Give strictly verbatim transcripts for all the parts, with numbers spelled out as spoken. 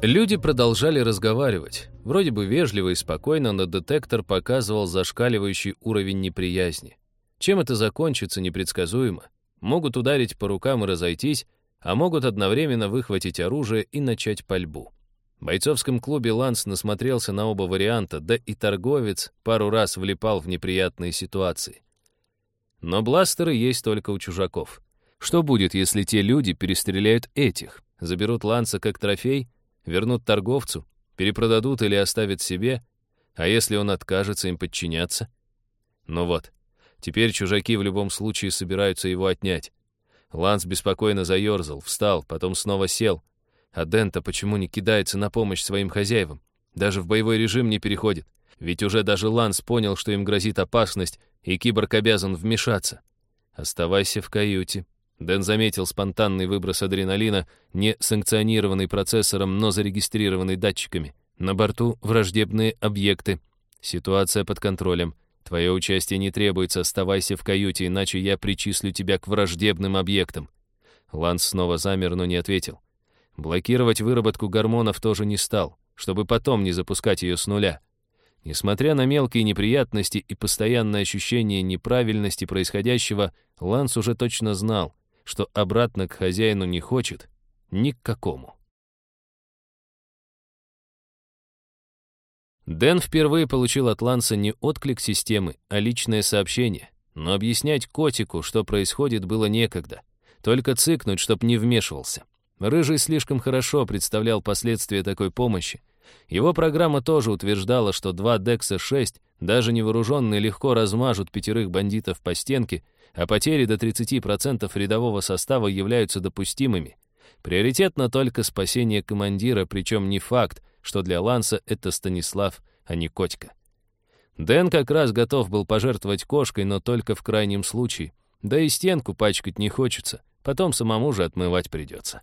Люди продолжали разговаривать. Вроде бы вежливо и спокойно, но детектор показывал зашкаливающий уровень неприязни. Чем это закончится, непредсказуемо. Могут ударить по рукам и разойтись, а могут одновременно выхватить оружие и начать пальбу. В бойцовском клубе Ланс насмотрелся на оба варианта, да и торговец пару раз влипал в неприятные ситуации. Но бластеры есть только у чужаков. Что будет, если те люди перестреляют этих? Заберут Ланса как трофей? Вернут торговцу? Перепродадут или оставят себе? А если он откажется им подчиняться? Ну вот, теперь чужаки в любом случае собираются его отнять. Ланс беспокойно заерзал, встал, потом снова сел. А Дэн-то почему не кидается на помощь своим хозяевам? Даже в боевой режим не переходит. Ведь уже даже Ланс понял, что им грозит опасность, и киборг обязан вмешаться. «Оставайся в каюте». Дэн заметил спонтанный выброс адреналина, не санкционированный процессором, но зарегистрированный датчиками. На борту враждебные объекты. Ситуация под контролем. Твое участие не требуется, оставайся в каюте, иначе я причислю тебя к враждебным объектам. Ланс снова замер, но не ответил. Блокировать выработку гормонов тоже не стал, чтобы потом не запускать ее с нуля. Несмотря на мелкие неприятности и постоянное ощущение неправильности происходящего, Ланс уже точно знал, что обратно к хозяину не хочет ни к какому. Дэн впервые получил от Ланса не отклик системы, а личное сообщение. Но объяснять котику, что происходит, было некогда. Только цыкнуть, чтоб не вмешивался. Рыжий слишком хорошо представлял последствия такой помощи. Его программа тоже утверждала, что два Декса шесть, даже невооруженные, легко размажут пятерых бандитов по стенке, а потери до тридцати процентов рядового состава являются допустимыми. Приоритетно только спасение командира, причем не факт, что для Ланса это Станислав, а не Котька. Дэн как раз готов был пожертвовать кошкой, но только в крайнем случае. Да и стенку пачкать не хочется, потом самому же отмывать придется.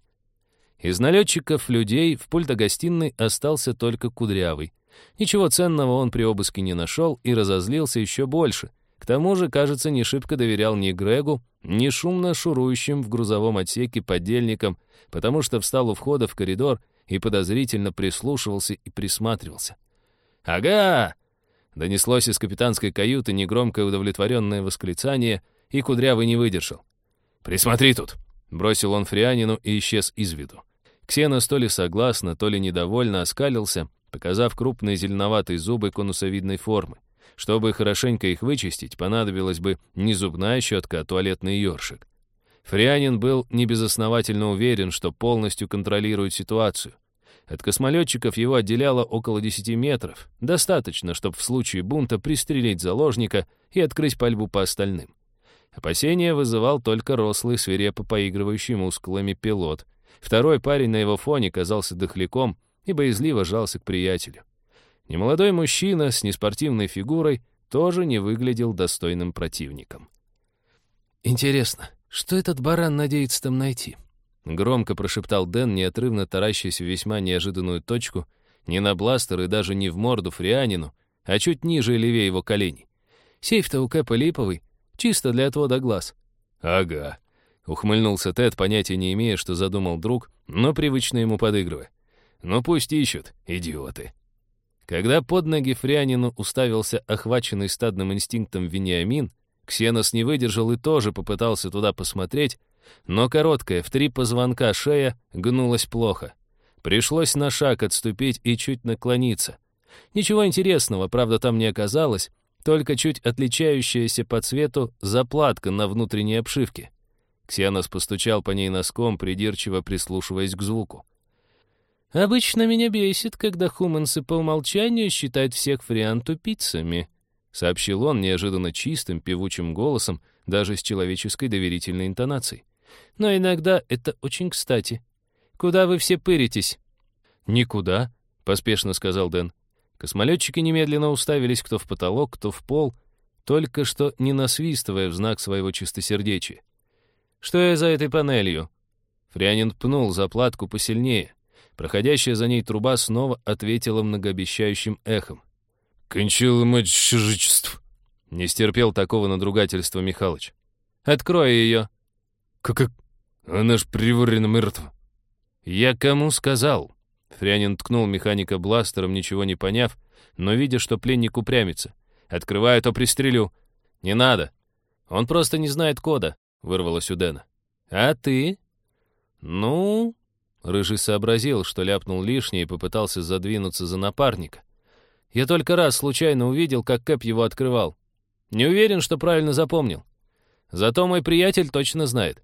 Из налетчиков людей в пульто-гостиной остался только Кудрявый. Ничего ценного он при обыске не нашел и разозлился еще больше. К тому же, кажется, не шибко доверял ни Грегу, ни шумно шурующим в грузовом отсеке подельникам, потому что встал у входа в коридор и подозрительно прислушивался и присматривался. «Ага!» — донеслось из капитанской каюты негромкое удовлетворенное восклицание, и Кудрявый не выдержал. «Присмотри тут!» — бросил он Фрианину и исчез из виду. Ксенос то ли согласно, то ли недовольно оскалился, показав крупные зеленоватые зубы конусовидной формы. Чтобы хорошенько их вычистить, понадобилась бы не зубная щетка, а туалетный ёршик. Фрианин был небезосновательно уверен, что полностью контролирует ситуацию. От космолетчиков его отделяло около десяти метров. Достаточно, чтобы в случае бунта пристрелить заложника и открыть пальбу по остальным. Опасения вызывал только рослый, свирепо поигрывающий мускулами пилот. Второй парень на его фоне казался дохляком и боязливо жался к приятелю. Немолодой мужчина с неспортивной фигурой тоже не выглядел достойным противником. «Интересно, что этот баран надеется там найти?» Громко прошептал Дэн, неотрывно таращась в весьма неожиданную точку, не на бластер и даже не в морду Фрианину, а чуть ниже и левее его коленей. «Сейф-то у Кэпа липовый, чисто для отвода глаз». «Ага», — ухмыльнулся Тед, понятия не имея, что задумал друг, но привычно ему подыгрывая. «Ну пусть ищут, идиоты». Когда под ноги Фрианину уставился охваченный стадным инстинктом Вениамин, Ксенос не выдержал и тоже попытался туда посмотреть, но короткая, в три позвонка шея гнулась плохо. Пришлось на шаг отступить и чуть наклониться. Ничего интересного, правда, там не оказалось, только чуть отличающаяся по цвету заплатка на внутренней обшивке. Ксенос постучал по ней носком, придирчиво прислушиваясь к звуку. «Обычно меня бесит, когда хумансы по умолчанию считают всех фриан тупицами», сообщил он неожиданно чистым, певучим голосом, даже с человеческой доверительной интонацией. «Но иногда это очень кстати. Куда вы все пыритесь?» «Никуда», — поспешно сказал Дэн. Космолетчики немедленно уставились кто в потолок, кто в пол, только что не насвистывая в знак своего чистосердечия. «Что я за этой панелью?» Фрианин пнул заплатку посильнее. Проходящая за ней труба снова ответила многообещающим эхом. «Кончила мать шижичеств!» Не стерпел такого надругательства Михалыч. «Открой ее!» «Как? Она ж приварена мертва!» «Я кому сказал?» Фрянин ткнул механика бластером, ничего не поняв, но видя, что пленник упрямится. «Открываю, то пристрелю». «Не надо. Он просто не знает кода», — вырвалось у Дэна. «А ты?» «Ну...» Рыжий сообразил, что ляпнул лишнее и попытался задвинуться за напарника. «Я только раз случайно увидел, как Кэп его открывал. Не уверен, что правильно запомнил. Зато мой приятель точно знает».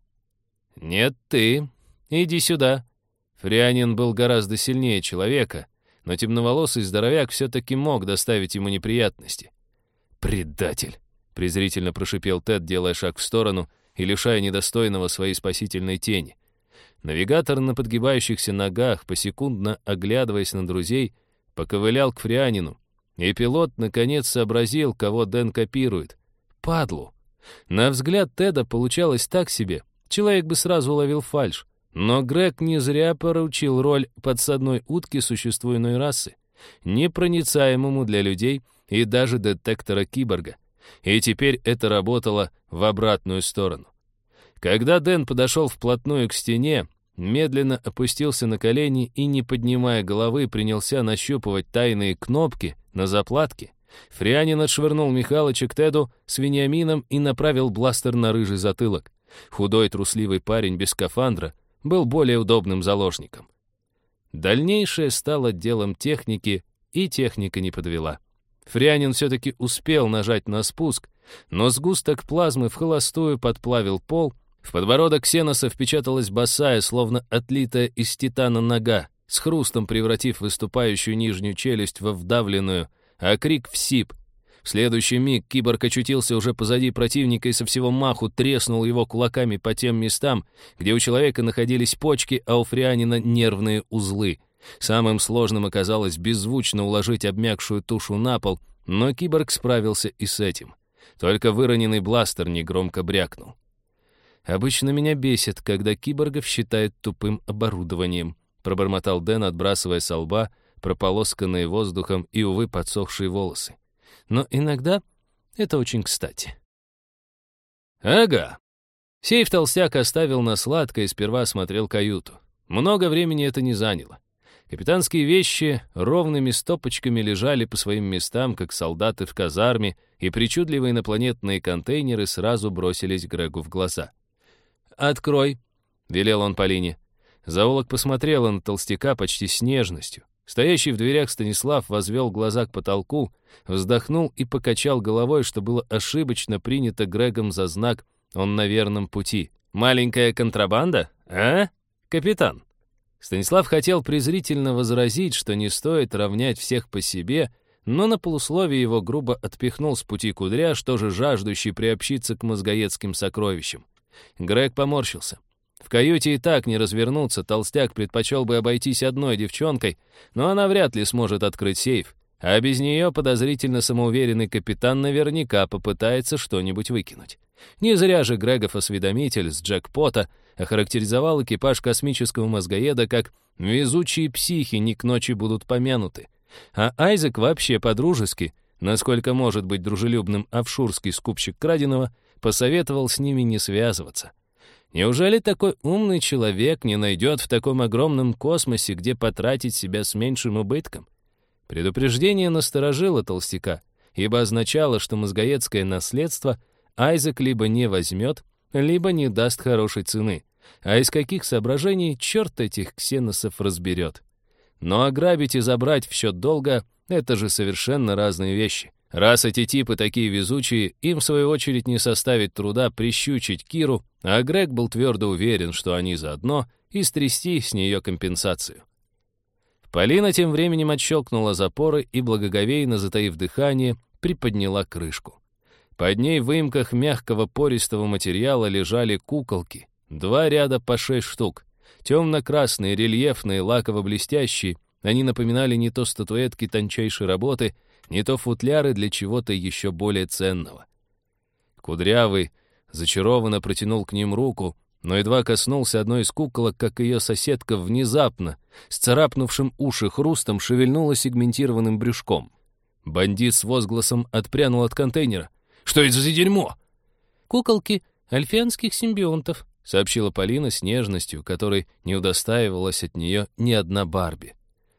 «Нет, ты. Иди сюда». Фрянин был гораздо сильнее человека, но темноволосый здоровяк все-таки мог доставить ему неприятности. «Предатель!» — презрительно прошипел Тед, делая шаг в сторону и лишая недостойного своей спасительной тени. Навигатор на подгибающихся ногах, посекундно оглядываясь на друзей, поковылял к Фрянину, и пилот наконец сообразил, кого Дэн копирует. Падлу! На взгляд Теда получалось так себе, человек бы сразу уловил фальшь. Но Грег не зря поручил роль подсадной утки существу иной расы, непроницаемому для людей и даже детектора киборга. И теперь это работало в обратную сторону. Когда Дэн подошел вплотную к стене, медленно опустился на колени и, не поднимая головы, принялся нащупывать тайные кнопки на заплатке, Фрянин отшвырнул Михалыча к Теду с Вениамином и направил бластер на рыжий затылок. Худой трусливый парень без скафандра был более удобным заложником. Дальнейшее стало делом техники, и техника не подвела. Фрянин все-таки успел нажать на спуск, но сгусток плазмы в холостую подплавил пол, в подбородок Ксеноса впечаталась босая, словно отлитая из титана нога, с хрустом превратив выступающую нижнюю челюсть во вдавленную, а крик в сип. В следующий миг киборг очутился уже позади противника и со всего маху треснул его кулаками по тем местам, где у человека находились почки, а у Фрянина нервные узлы. Самым сложным оказалось беззвучно уложить обмякшую тушу на пол, но киборг справился и с этим. Только выроненный бластер негромко брякнул. «Обычно меня бесит, когда киборгов считают тупым оборудованием», пробормотал Дэн, отбрасывая со лба прополосканные воздухом и, увы, подсохшие волосы. «Но иногда это очень кстати». «Ага». Сейф толстяк оставил на сладко и сперва осмотрел каюту. Много времени это не заняло. Капитанские вещи ровными стопочками лежали по своим местам, как солдаты в казарме, и причудливые инопланетные контейнеры сразу бросились Грегу в глаза. «Открой», — велел он Полине. Зоолог посмотрела на толстяка почти с нежностью. Стоящий в дверях Станислав возвел глаза к потолку, вздохнул и покачал головой, что было ошибочно принято Грегом за знак «он на верном пути». «Маленькая контрабанда, а, капитан?» Станислав хотел презрительно возразить, что не стоит равнять всех по себе, но на полусловие его грубо отпихнул с пути Кудряш, тоже жаждущий приобщиться к мозгоедским сокровищам. Грег поморщился. В каюте и так не развернуться, толстяк предпочел бы обойтись одной девчонкой, но она вряд ли сможет открыть сейф, а без нее подозрительно самоуверенный капитан наверняка попытается что-нибудь выкинуть. Не зря же Грегов осведомитель с джекпота охарактеризовал экипаж космического мозгоеда как «везучие психи не к ночи будут помянуты». А Айзек вообще по-дружески, насколько может быть дружелюбным офшурский скупщик краденого, посоветовал с ними не связываться. Неужели такой умный человек не найдет в таком огромном космосе, где потратить себя с меньшим убытком? Предупреждение насторожило толстяка, ибо означало, что мозгоедское наследство Айзек либо не возьмет, либо не даст хорошей цены, а из каких соображений черт этих ксеносов разберет. Но ограбить и забрать в счет долга — это же совершенно разные вещи. Раз эти типы такие везучие, им в свою очередь не составит труда прищучить Киру, а Грег был твердо уверен, что они заодно, и стрясти с нее компенсацию. Полина тем временем отщелкнула запоры и, благоговейно затаив дыхание, приподняла крышку. Под ней в выемках мягкого пористого материала лежали куколки, два ряда по шесть штук. Темно-красные, рельефные, лаково-блестящие, они напоминали не то статуэтки тончайшей работы, не то футляры для чего-то еще более ценного. Кудрявый зачарованно протянул к ним руку, но едва коснулся одной из куколок, как ее соседка внезапно, с царапнувшим уши хрустом, шевельнула сегментированным брюшком. Бандит с возгласом отпрянул от контейнера. «Что это за дерьмо?» «Куколки альфианских симбионтов», — сообщила Полина с нежностью, которой не удостаивалась от нее ни одна Барби.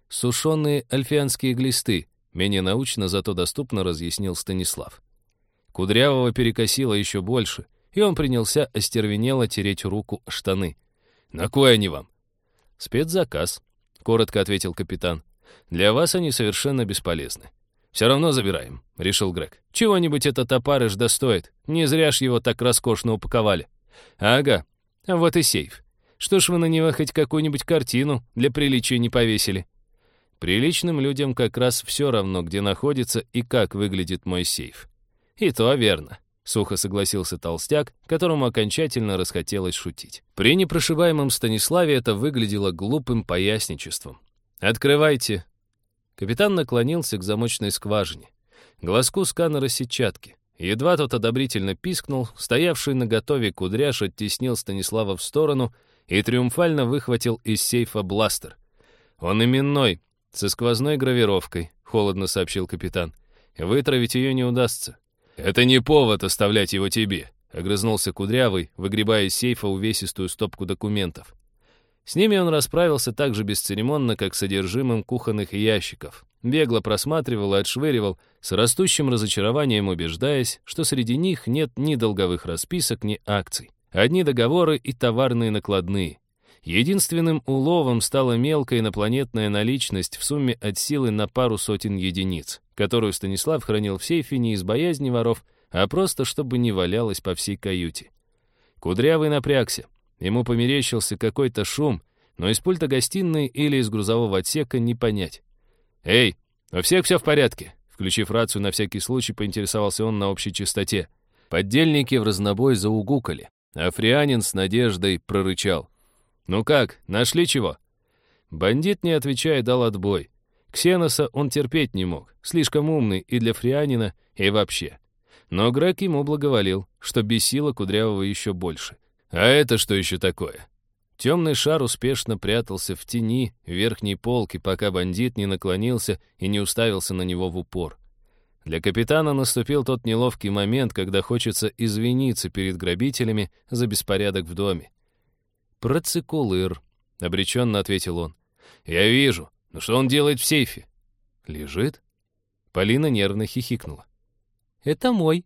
сушеные альфианские глисты, менее научно, зато доступно разъяснил Станислав. Кудрявого перекосило еще больше, и он принялся остервенело тереть руку о штаны. «На кой они вам?» «Спецзаказ», — коротко ответил капитан. «Для вас они совершенно бесполезны». «Все равно забираем», — решил Грег. «Чего-нибудь этот опарыш достоит. Не зря ж его так роскошно упаковали». «Ага, а вот и сейф. Что ж вы на него хоть какую-нибудь картину для приличия не повесили?» «Приличным людям как раз все равно, где находится и как выглядит мой сейф». «И то верно», — сухо согласился толстяк, которому окончательно расхотелось шутить. При непрошибаемом Станиславе это выглядело глупым поясничеством. «Открывайте». Капитан наклонился к замочной скважине, глазку сканера сетчатки. Едва тот одобрительно пискнул, стоявший наготове кудряш оттеснил Станислава в сторону и триумфально выхватил из сейфа бластер. «Он именной, со сквозной гравировкой», — холодно сообщил капитан. «Вытравить ее не удастся». «Это не повод оставлять его тебе», — огрызнулся Кудрявый, выгребая из сейфа увесистую стопку документов. С ними он расправился так же бесцеремонно, как с содержимым кухонных ящиков. Бегло просматривал и отшвыривал, с растущим разочарованием убеждаясь, что среди них нет ни долговых расписок, ни акций. Одни договоры и товарные накладные. Единственным уловом стала мелкая инопланетная наличность в сумме от силы на пару сотен единиц, которую Станислав хранил в сейфе не из боязни воров, а просто чтобы не валялась по всей каюте. Кудрявый напрягся. Ему померещился какой-то шум, но из пульта гостиной или из грузового отсека не понять. «Эй, у всех все в порядке?» Включив рацию, на всякий случай поинтересовался он на общей частоте. Поддельники в разнобой заугукали, а Фрианин с надеждой прорычал. «Ну как, нашли чего?» Бандит, не отвечая, дал отбой. Ксеноса он терпеть не мог, слишком умный и для Фрианина, и вообще. Но Грег ему благоволил, что бесило Кудрявого еще больше. «А это что еще такое?» Темный шар успешно прятался в тени верхней полки, пока бандит не наклонился и не уставился на него в упор. Для капитана наступил тот неловкий момент, когда хочется извиниться перед грабителями за беспорядок в доме. «Процикулыр», — обреченно ответил он. «Я вижу. Но что он делает в сейфе?» «Лежит?» Полина нервно хихикнула. «Это мой».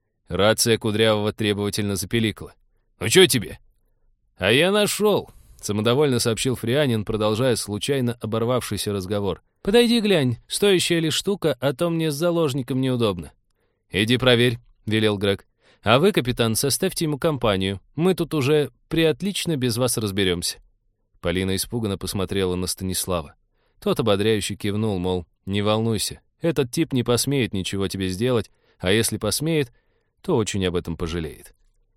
Рация Кудрявого требовательно запеликала. «Ну что тебе?» «А я нашел», — самодовольно сообщил Фрианин, продолжая случайно оборвавшийся разговор. «Подойди глянь, стоящая ли штука, а то мне с заложником неудобно». «Иди проверь», — велел Грег. «А вы, капитан, составьте ему компанию. Мы тут уже приотлично без вас разберемся». Полина испуганно посмотрела на Станислава. Тот ободряюще кивнул, мол, не волнуйся, этот тип не посмеет ничего тебе сделать, а если посмеет, то очень об этом пожалеет.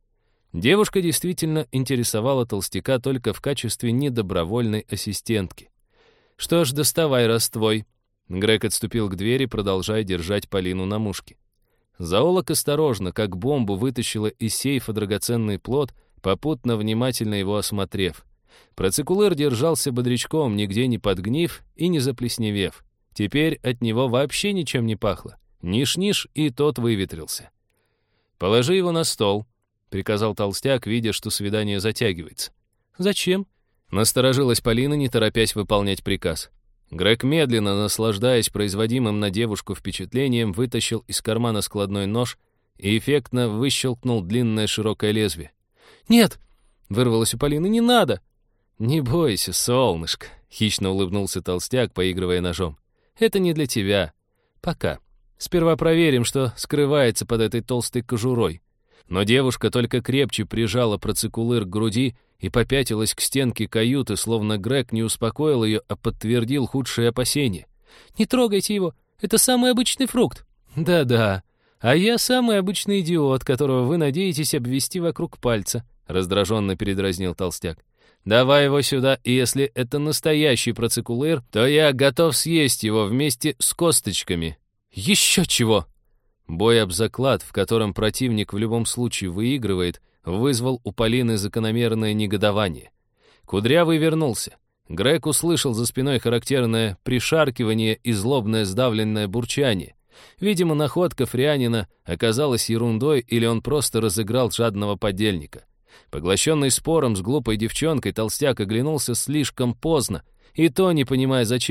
Девушка действительно интересовала толстяка только в качестве недобровольной ассистентки. «Что ж, доставай, раз твой». Грег отступил к двери, продолжая держать Полину на мушке. Зоолог осторожно, как бомбу, вытащила из сейфа драгоценный плод, попутно внимательно его осмотрев. Процикулыр держался бодрячком, нигде не подгнив и не заплесневев. Теперь от него вообще ничем не пахло. Ниш-ниш, и тот выветрился. «Положи его на стол», — приказал толстяк, видя, что свидание затягивается. «Зачем?» — насторожилась Полина, не торопясь выполнять приказ. Грег, медленно наслаждаясь производимым на девушку впечатлением, вытащил из кармана складной нож и эффектно выщелкнул длинное широкое лезвие. «Нет!» — вырвалось у Полины. «Не надо!» «Не бойся, солнышко!» — хищно улыбнулся толстяк, поигрывая ножом. «Это не для тебя. Пока. Сперва проверим, что скрывается под этой толстой кожурой». Но девушка только крепче прижала процикулыр к груди и попятилась к стенке каюты, словно Грег не успокоил ее, а подтвердил худшие опасения. «Не трогайте его, это самый обычный фрукт». «Да-да, а я самый обычный идиот, которого вы надеетесь обвести вокруг пальца», раздраженно передразнил толстяк. «Давай его сюда, и если это настоящий процикулыр, то я готов съесть его вместе с косточками». «Еще чего!» Бой об заклад, в котором противник в любом случае выигрывает, вызвал у Полины закономерное негодование. Кудрявый вернулся. Грег услышал за спиной характерное пришаркивание и злобное сдавленное бурчание. Видимо, находка Фрианина оказалась ерундой, или он просто разыграл жадного подельника. Поглощенный спором с глупой девчонкой, толстяк оглянулся слишком поздно, и то не понимая зачем.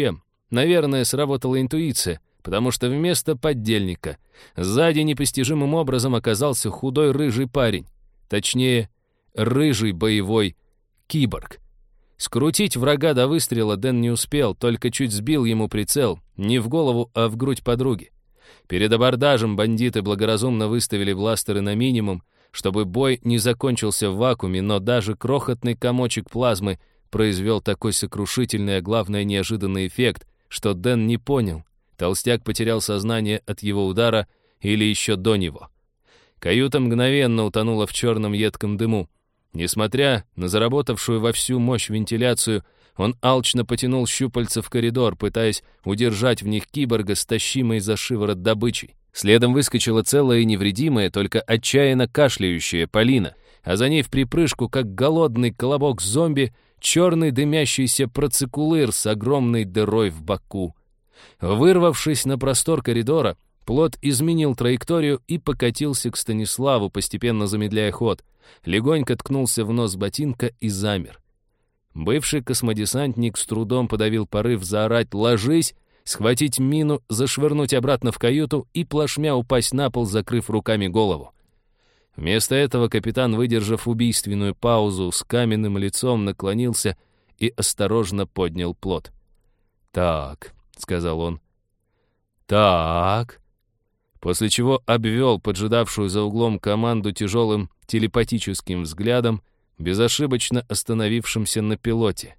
Наверное, сработала интуиция, потому что вместо поддельника сзади непостижимым образом оказался худой рыжий парень. Точнее, рыжий боевой киборг. Скрутить врага до выстрела Дэн не успел, только чуть сбил ему прицел, не в голову, а в грудь подруги. Перед абордажем бандиты благоразумно выставили бластеры на минимум, чтобы бой не закончился в вакууме, но даже крохотный комочек плазмы произвел такой сокрушительный, а главное неожиданный эффект, что Дэн не понял, толстяк потерял сознание от его удара или еще до него. Каюта мгновенно утонула в черном едком дыму. Несмотря на заработавшую во всю мощь вентиляцию, он алчно потянул щупальца в коридор, пытаясь удержать в них киборга, стащимой за шиворот добычей. Следом выскочила целая и невредимая, только отчаянно кашляющая Полина, а за ней в припрыжку, как голодный колобок зомби, черный дымящийся процикулыр с огромной дырой в боку. Вырвавшись на простор коридора, плот изменил траекторию и покатился к Станиславу, постепенно замедляя ход. Легонько ткнулся в нос ботинка и замер. Бывший космодесантник с трудом подавил порыв заорать «Ложись!», схватить мину, зашвырнуть обратно в каюту и плашмя упасть на пол, закрыв руками голову. Вместо этого капитан, выдержав убийственную паузу, с каменным лицом наклонился и осторожно поднял плот. «Так», — сказал он, — «так», после чего обвел поджидавшую за углом команду тяжелым телепатическим взглядом, безошибочно остановившимся на пилоте.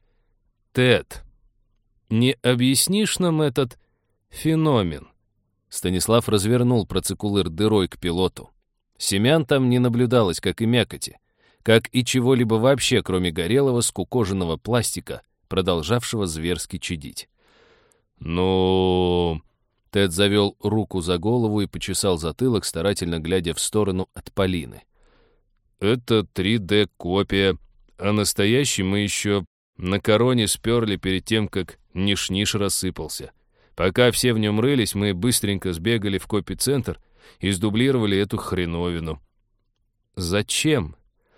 «Тед, не объяснишь нам этот феномен?» Станислав развернул процикулыр дырой к пилоту. Семян там не наблюдалось, как и мякоти, как и чего-либо вообще, кроме горелого скукоженного пластика, продолжавшего зверски чадить. «Ну...» Тед завел руку за голову и почесал затылок, старательно глядя в сторону от Полины. «Это три дэ копия, а настоящий мы еще на короне сперли перед тем, как ниш-ниш рассыпался. Пока все в нем рылись, мы быстренько сбегали в копи-центр и сдублировали эту хреновину». «Зачем?»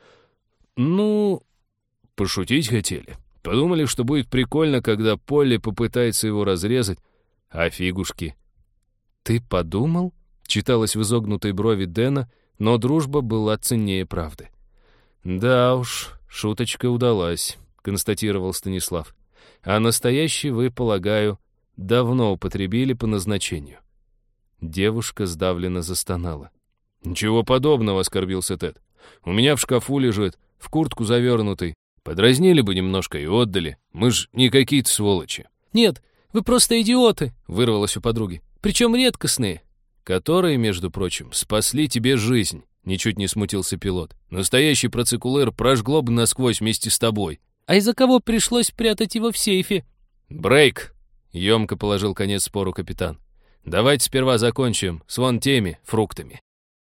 «Ну, пошутить хотели. Подумали, что будет прикольно, когда Полли попытается его разрезать, а фигушки». «Ты подумал?» — читалось в изогнутой брови Дэна, но дружба была ценнее правды. «Да уж, шуточка удалась», — констатировал Станислав. «А настоящий вы, полагаю, давно употребили по назначению». Девушка сдавленно застонала. «Ничего подобного», — оскорбился Тед. «У меня в шкафу лежит, в куртку завернутый. Подразнили бы немножко и отдали. Мы ж не какие-то сволочи». «Нет, вы просто идиоты», — вырвалось у подруги. «Причем редкостные». «Которые, между прочим, спасли тебе жизнь», — ничуть не смутился пилот. «Настоящий процикулер прожгло бы насквозь вместе с тобой». «А из-за кого пришлось прятать его в сейфе?» «Брейк», — емко положил конец спору капитан. «Давайте сперва закончим с вон теми фруктами».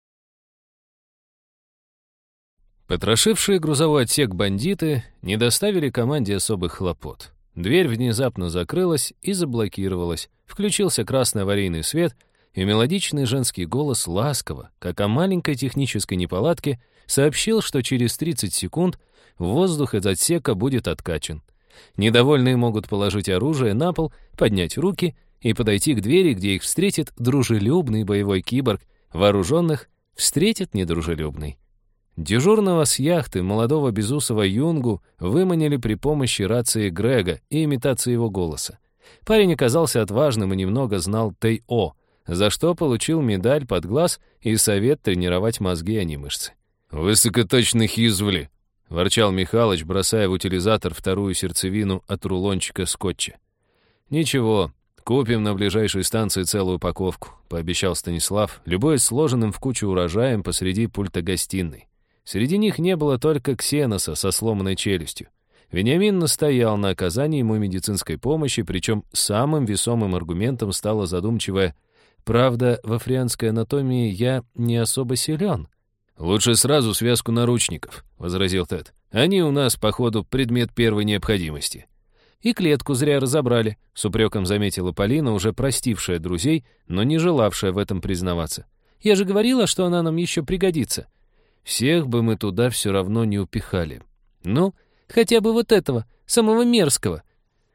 Потрошившие грузовой отсек бандиты не доставили команде особых хлопот. Дверь внезапно закрылась и заблокировалась, включился красный аварийный свет, и мелодичный женский голос ласково, как о маленькой технической неполадке, сообщил, что через тридцать секунд воздух из отсека будет откачан. Недовольные могут положить оружие на пол, поднять руки и подойти к двери, где их встретит дружелюбный боевой киборг, вооруженных встретит недружелюбный. Дежурного с яхты молодого безусого юнгу выманили при помощи рации Грега и имитации его голоса. Парень оказался отважным и немного знал Тэй-О, за что получил медаль под глаз и совет тренировать мозги, а не мышцы. «Высокоточных извли», — ворчал Михалыч, бросая в утилизатор вторую сердцевину от рулончика скотча. «Ничего, купим на ближайшей станции целую упаковку», — пообещал Станислав, любуясь сложенным в кучу урожаем посреди пульта гостиной. Среди них не было только Ксеноса со сломанной челюстью. Вениамин настоял на оказании ему медицинской помощи, причем самым весомым аргументом стала задумчивая: «Правда, в африанской анатомии я не особо силен». «Лучше сразу связку наручников», — возразил Тед. «Они у нас, походу, предмет первой необходимости». «И клетку зря разобрали», — с упреком заметила Полина, уже простившая друзей, но не желавшая в этом признаваться. «Я же говорила, что она нам еще пригодится». «Всех бы мы туда все равно не упихали». «Ну, хотя бы вот этого, самого мерзкого».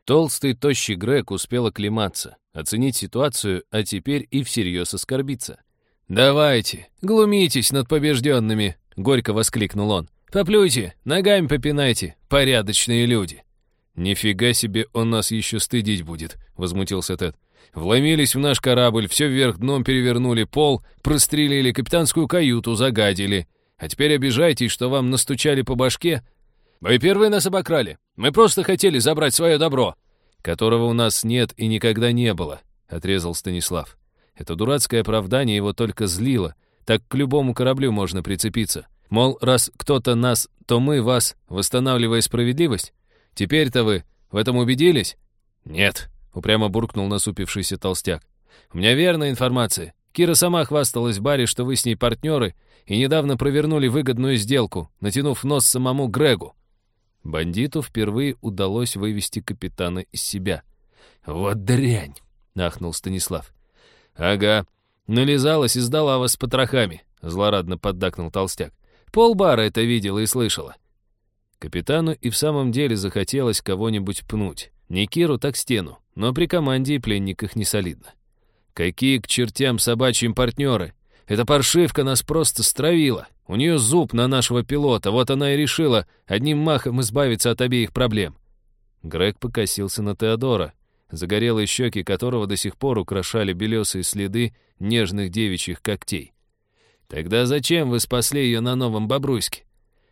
Толстый, тощий Грег успел оклематься, оценить ситуацию, а теперь и всерьез оскорбиться. «Давайте, глумитесь над побежденными!» — горько воскликнул он. «Поплюйте, ногами попинайте, порядочные люди!» «Нифига себе он нас еще стыдить будет!» — возмутился Тед. «Вломились в наш корабль, все вверх дном перевернули, пол, прострелили, капитанскую каюту загадили. А теперь обижайтесь, что вам настучали по башке. Вы первые нас обокрали. Мы просто хотели забрать свое добро, которого у нас нет и никогда не было», — отрезал Станислав. Это дурацкое оправдание его только злило. Так к любому кораблю можно прицепиться. Мол, раз кто-то нас, то мы вас, восстанавливая справедливость. Теперь-то вы в этом убедились? «Нет», — упрямо буркнул насупившийся толстяк. «У меня верная информация. Кира сама хвасталась в баре, что вы с ней партнеры, и недавно провернули выгодную сделку, натянув нос самому Грегу». Бандиту впервые удалось вывести капитана из себя. «Вот дрянь!» — ахнул Станислав. «Ага, нализалась и сдала вас с потрохами», — злорадно поддакнул толстяк. «Полбара это видела и слышала». Капитану и в самом деле захотелось кого-нибудь пнуть. Не Киру, так стену, но при команде и пленниках не солидно. «Какие к чертям собачьим партнеры? Эта паршивка нас просто стравила. У нее зуб на нашего пилота, вот она и решила одним махом избавиться от обеих проблем». Грег покосился на Теодора, загорелые щеки которого до сих пор украшали белесые следы нежных девичьих когтей. «Тогда зачем вы спасли ее на Новом Бобруйске?»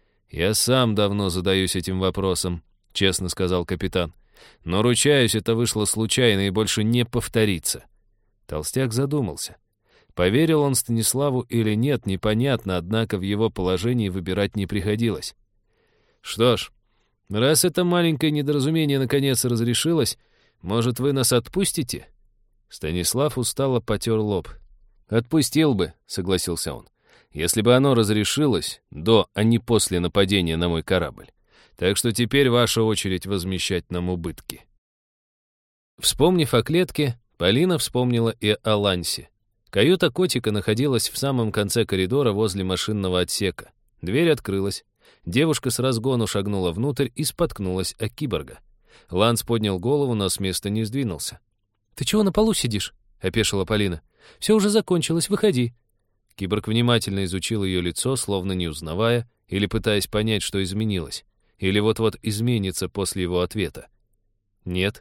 «Я сам давно задаюсь этим вопросом», — честно сказал капитан. «Но, ручаюсь, это вышло случайно и больше не повторится». Толстяк задумался. Поверил он Станиславу или нет, непонятно, однако в его положении выбирать не приходилось. «Что ж, раз это маленькое недоразумение наконец разрешилось, может, вы нас отпустите?» Станислав устало потер лоб. «Отпустил бы», — согласился он, «если бы оно разрешилось до, а не после нападения на мой корабль. Так что теперь ваша очередь возмещать нам убытки». Вспомнив о клетке, Полина вспомнила и о Лансе. Каюта котика находилась в самом конце коридора возле машинного отсека. Дверь открылась. Девушка с разгону шагнула внутрь и споткнулась о киборга. Ланс поднял голову, но с места не сдвинулся. «Ты чего на полу сидишь?» — опешила Полина. «Все уже закончилось, выходи». Киборг внимательно изучил ее лицо, словно не узнавая, или пытаясь понять, что изменилось, или вот-вот изменится после его ответа. «Нет».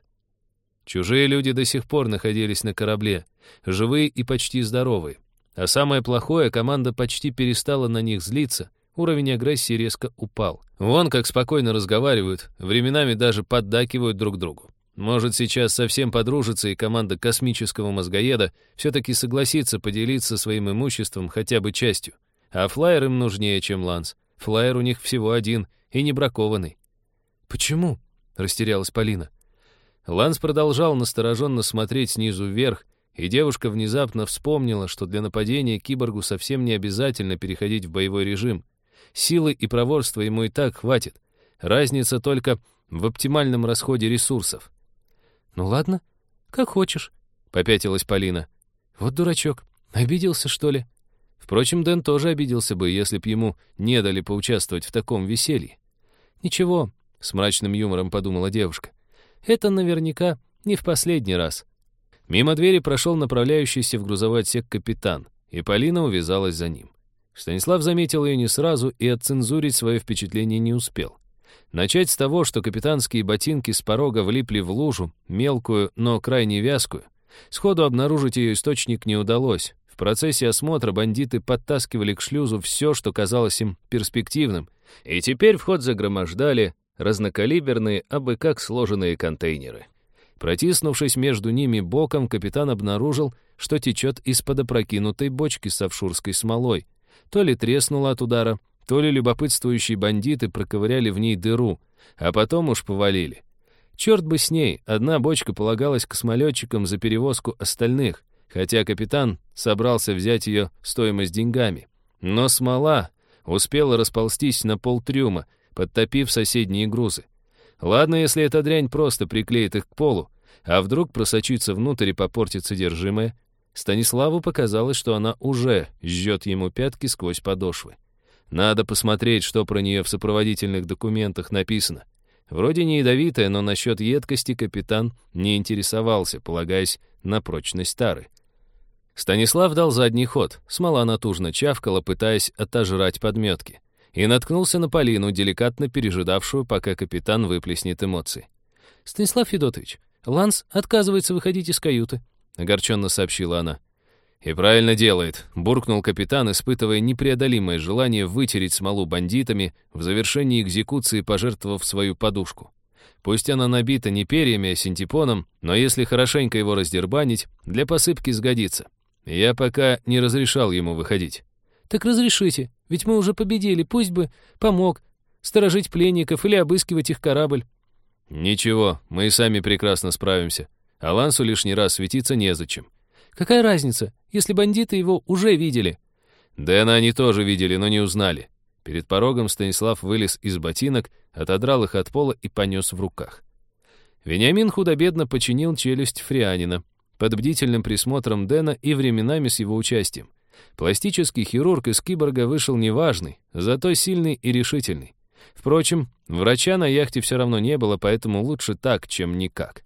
Чужие люди до сих пор находились на корабле, живые и почти здоровые. А самое плохое, команда почти перестала на них злиться, уровень агрессии резко упал. Вон как спокойно разговаривают, временами даже поддакивают друг другу. Может, сейчас совсем подружится, и команда космического мозгоеда все-таки согласится поделиться своим имуществом хотя бы частью. А флайер им нужнее, чем Ланс. Флайер у них всего один и не бракованный. «Почему?» — растерялась Полина. Ланс продолжал настороженно смотреть снизу вверх, и девушка внезапно вспомнила, что для нападения киборгу совсем не обязательно переходить в боевой режим. Силы и проворства ему и так хватит. Разница только в оптимальном расходе ресурсов. «Ну ладно, как хочешь», — попятилась Полина. «Вот дурачок, обиделся, что ли?» Впрочем, Дэн тоже обиделся бы, если б ему не дали поучаствовать в таком веселье. «Ничего», — с мрачным юмором подумала девушка. «Это наверняка не в последний раз». Мимо двери прошел направляющийся в грузовой отсек капитан, и Полина увязалась за ним. Станислав заметил ее не сразу и отцензурить свое впечатление не успел. Начать с того, что капитанские ботинки с порога влипли в лужу, мелкую, но крайне вязкую. Сходу обнаружить ее источник не удалось. В процессе осмотра бандиты подтаскивали к шлюзу все, что казалось им перспективным, и теперь вход загромождали разнокалиберные, абы как сложенные контейнеры. Протиснувшись между ними боком, капитан обнаружил, что течет из-под опрокинутой бочки с офшурской смолой. То ли треснуло от удара, то ли любопытствующие бандиты проковыряли в ней дыру, а потом уж повалили. Черт бы с ней, одна бочка полагалась космолетчикам за перевозку остальных, хотя капитан собрался взять ее стоимость деньгами. Но смола успела расползтись на полтрюма, подтопив соседние грузы. Ладно, если эта дрянь просто приклеит их к полу, а вдруг просочится внутрь и попортит содержимое. Станиславу показалось, что она уже жжет ему пятки сквозь подошвы. Надо посмотреть, что про нее в сопроводительных документах написано. Вроде не ядовитая, но насчет едкости капитан не интересовался, полагаясь на прочность тары. Станислав дал задний ход, смола натужно чавкала, пытаясь отожрать подметки, и наткнулся на Полину, деликатно пережидавшую, пока капитан выплеснет эмоции. «Станислав Федотович, Ланс отказывается выходить из каюты», — огорченно сообщила она. «И правильно делает», — буркнул капитан, испытывая непреодолимое желание вытереть смолу бандитами, в завершении экзекуции пожертвовав свою подушку. Пусть она набита не перьями, а синтепоном, но если хорошенько его раздербанить, для посыпки сгодится. Я пока не разрешал ему выходить. «Так разрешите, ведь мы уже победили, пусть бы помог сторожить пленников или обыскивать их корабль». «Ничего, мы и сами прекрасно справимся. А Лансу лишний раз светиться незачем». «Какая разница, если бандиты его уже видели?» «Дэна они тоже видели, но не узнали». Перед порогом Станислав вылез из ботинок, отодрал их от пола и понес в руках. Вениамин худо-бедно починил челюсть фрианина, под бдительным присмотром Дэна и временами с его участием. Пластический хирург из киборга вышел неважный, зато сильный и решительный. Впрочем, врача на яхте все равно не было, поэтому лучше так, чем никак.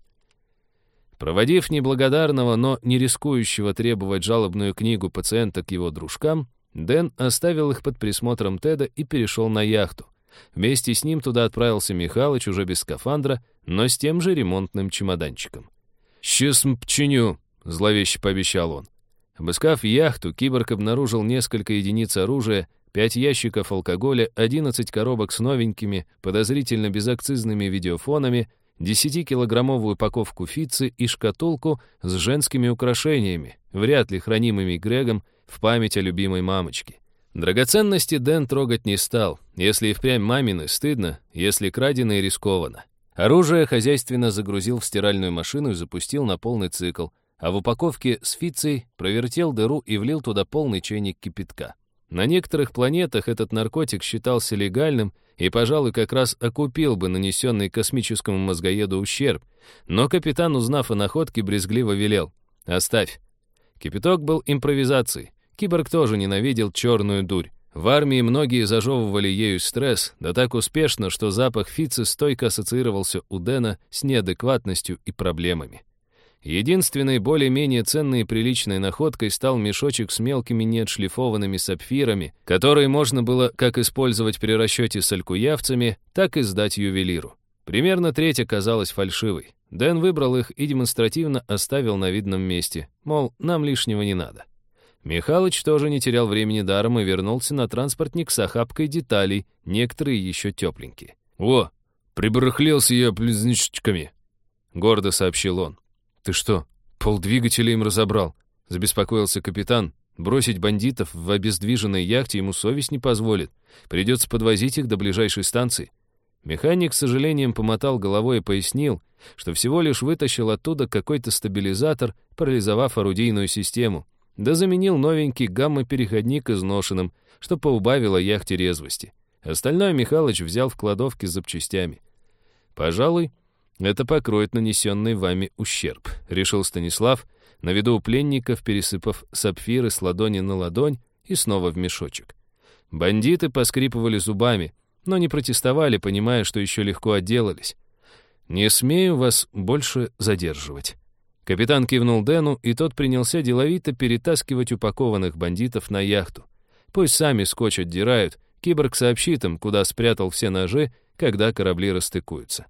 Проводив неблагодарного, но не рискующего требовать жалобную книгу пациента к его дружкам, Дэн оставил их под присмотром Теда и перешел на яхту. Вместе с ним туда отправился Михалыч уже без скафандра, но с тем же ремонтным чемоданчиком. «Сейчас починю», — зловеще пообещал он. Обыскав яхту, киборг обнаружил несколько единиц оружия, пять ящиков алкоголя, одиннадцать коробок с новенькими, подозрительно безакцизными видеофонами, десятикилограммовую упаковку фицы и шкатулку с женскими украшениями, вряд ли хранимыми Грегом в память о любимой мамочке. Драгоценности Дэн трогать не стал. Если и впрямь мамины, стыдно, если краденые, рискованно. Оружие хозяйственно загрузил в стиральную машину и запустил на полный цикл, а в упаковке с фицей провертел дыру и влил туда полный чайник кипятка. На некоторых планетах этот наркотик считался легальным и, пожалуй, как раз окупил бы нанесенный космическому мозгоеду ущерб, но капитан, узнав о находке, брезгливо велел: «Оставь». Кипяток был импровизацией. Киборг тоже ненавидел черную дурь. В армии многие зажевывали ею стресс, да так успешно, что запах фицы стойко ассоциировался у Дэна с неадекватностью и проблемами. Единственной более-менее ценной и приличной находкой стал мешочек с мелкими неотшлифованными сапфирами, которые можно было как использовать при расчете с алькуявцами, так и сдать ювелиру. Примерно треть оказалась фальшивой. Дэн выбрал их и демонстративно оставил на видном месте, мол, нам лишнего не надо. Михалыч тоже не терял времени даром и вернулся на транспортник с охапкой деталей, некоторые еще тепленькие. «О, прибарахлился я близнючками», — гордо сообщил он. «Ты что, полдвигателя им разобрал?» — забеспокоился капитан. «Бросить бандитов в обездвиженной яхте ему совесть не позволит. Придется подвозить их до ближайшей станции». Механик с сожалением помотал головой и пояснил, что всего лишь вытащил оттуда какой-то стабилизатор, парализовав орудийную систему, да заменил новенький гамма-переходник изношенным, что поубавило яхте резвости. Остальное Михалыч взял в кладовке с запчастями. «Пожалуй, это покроет нанесенный вами ущерб», — решил Станислав, на виду у пленников пересыпав сапфиры с ладони на ладонь и снова в мешочек. Бандиты поскрипывали зубами, но не протестовали, понимая, что еще легко отделались. «Не смею вас больше задерживать». Капитан кивнул Дэну, и тот принялся деловито перетаскивать упакованных бандитов на яхту. Пусть сами скотч отдирают, киборг сообщит им, куда спрятал все ножи, когда корабли расстыкуются.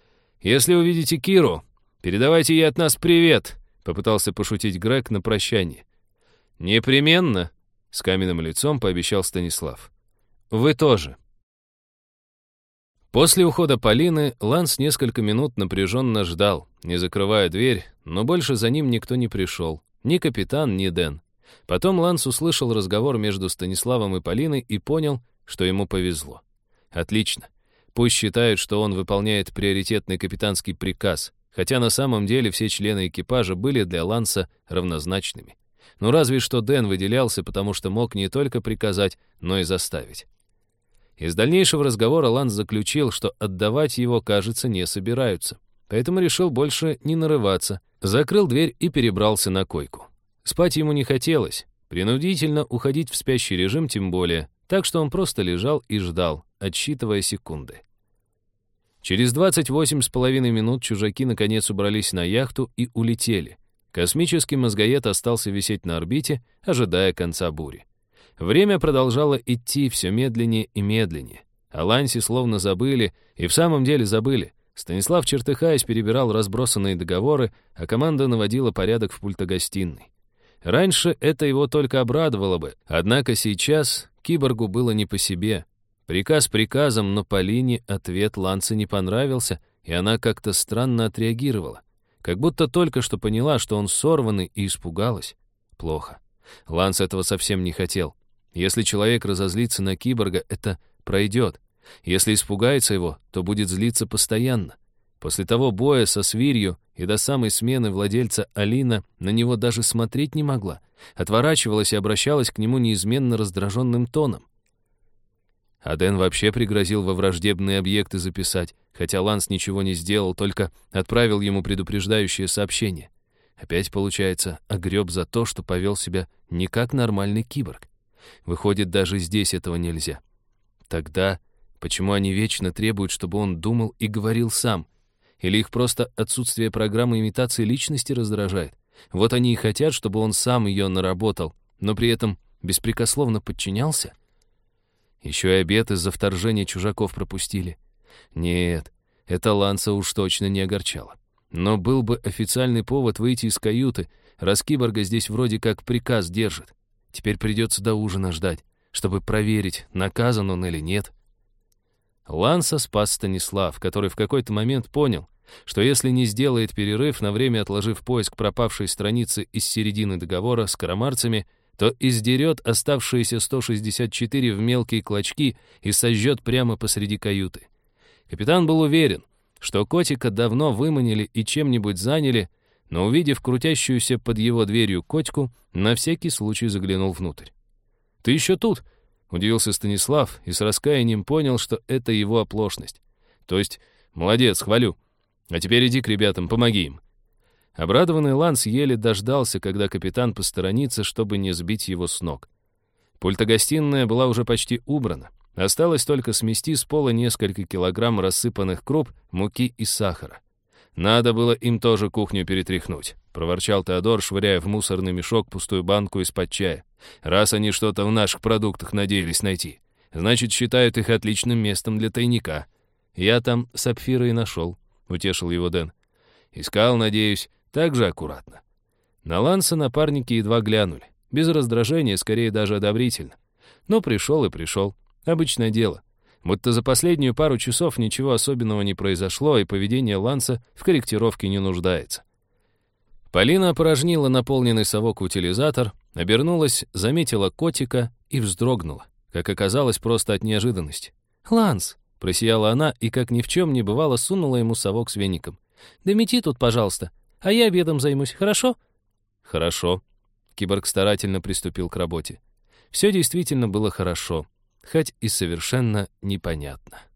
«Если увидите Киру, передавайте ей от нас привет», — попытался пошутить Грег на прощание. «Непременно», — с каменным лицом пообещал Станислав. «Вы тоже». После ухода Полины Ланс несколько минут напряженно ждал, не закрывая дверь, но больше за ним никто не пришел, ни капитан, ни Дэн. Потом Ланс услышал разговор между Станиславом и Полиной и понял, что ему повезло. Отлично. Пусть считают, что он выполняет приоритетный капитанский приказ, хотя на самом деле все члены экипажа были для Ланса равнозначными. Но разве что Дэн выделялся, потому что мог не только приказать, но и заставить. Из дальнейшего разговора Ланс заключил, что отдавать его, кажется, не собираются. Поэтому решил больше не нарываться, закрыл дверь и перебрался на койку. Спать ему не хотелось, принудительно уходить в спящий режим тем более, так что он просто лежал и ждал, отсчитывая секунды. Через двадцать восемь с половиной минут чужаки наконец убрались на яхту и улетели. Космический мозгоед остался висеть на орбите, ожидая конца бури. Время продолжало идти все медленнее и медленнее. О Лансе словно забыли, и в самом деле забыли. Станислав, чертыхаясь, перебирал разбросанные договоры, а команда наводила порядок в пультогостиной. Раньше это его только обрадовало бы, однако сейчас киборгу было не по себе. Приказ приказом, но Полине ответ Ланса не понравился, и она как-то странно отреагировала. Как будто только что поняла, что он сорванный, и испугалась. Плохо. Ланс этого совсем не хотел. Если человек разозлится на киборга, это пройдет. Если испугается его, то будет злиться постоянно. После того боя со свирью и до самой смены владельца Алина на него даже смотреть не могла. Отворачивалась и обращалась к нему неизменно раздраженным тоном. Аден вообще пригрозил во враждебные объекты записать, хотя Ланс ничего не сделал, только отправил ему предупреждающее сообщение. Опять, получается, огреб за то, что повел себя не как нормальный киборг. Выходит, даже здесь этого нельзя. Тогда почему они вечно требуют, чтобы он думал и говорил сам? Или их просто отсутствие программы имитации личности раздражает? Вот они и хотят, чтобы он сам ее наработал, но при этом беспрекословно подчинялся? Еще и обед из-за вторжения чужаков пропустили. Нет, это Ланса уж точно не огорчало. Но был бы официальный повод выйти из каюты, раз киборга здесь вроде как приказ держит. Теперь придется до ужина ждать, чтобы проверить, наказан он или нет. Ланса спас Станислав, который в какой-то момент понял, что если не сделает перерыв, на время отложив поиск пропавшей страницы из середины договора с карамарцами, то издерет оставшиеся сто шестьдесят четыре в мелкие клочки и сожжет прямо посреди каюты. Капитан был уверен, что котика давно выманили и чем-нибудь заняли, но, увидев крутящуюся под его дверью котику, на всякий случай заглянул внутрь. «Ты еще тут?» — удивился Станислав и с раскаянием понял, что это его оплошность. «То есть, молодец, хвалю. А теперь иди к ребятам, помоги им». Обрадованный Ланс еле дождался, когда капитан посторонится, чтобы не сбить его с ног. Пультогостиная была уже почти убрана. Осталось только смести с пола несколько килограмм рассыпанных круп, муки и сахара. «Надо было им тоже кухню перетряхнуть», — проворчал Теодор, швыряя в мусорный мешок пустую банку из-под чая. «Раз они что-то в наших продуктах надеялись найти, значит, считают их отличным местом для тайника. Я там сапфиры и нашел», — утешил его Дэн. «Искал, надеюсь, так же аккуратно». На Ланса напарники едва глянули. Без раздражения, скорее даже одобрительно. Но пришел и пришел. Обычное дело. Будто за последнюю пару часов ничего особенного не произошло, и поведение Ланса в корректировке не нуждается. Полина опорожнила наполненный совок-утилизатор, обернулась, заметила котика и вздрогнула, как оказалось, просто от неожиданности. «Ланс!» — просияла она и, как ни в чем не бывало, сунула ему совок с веником. «Да мети тут, пожалуйста, а я обедом займусь, хорошо?» «Хорошо». Киборг старательно приступил к работе. Все действительно было хорошо, хоть и совершенно непонятно.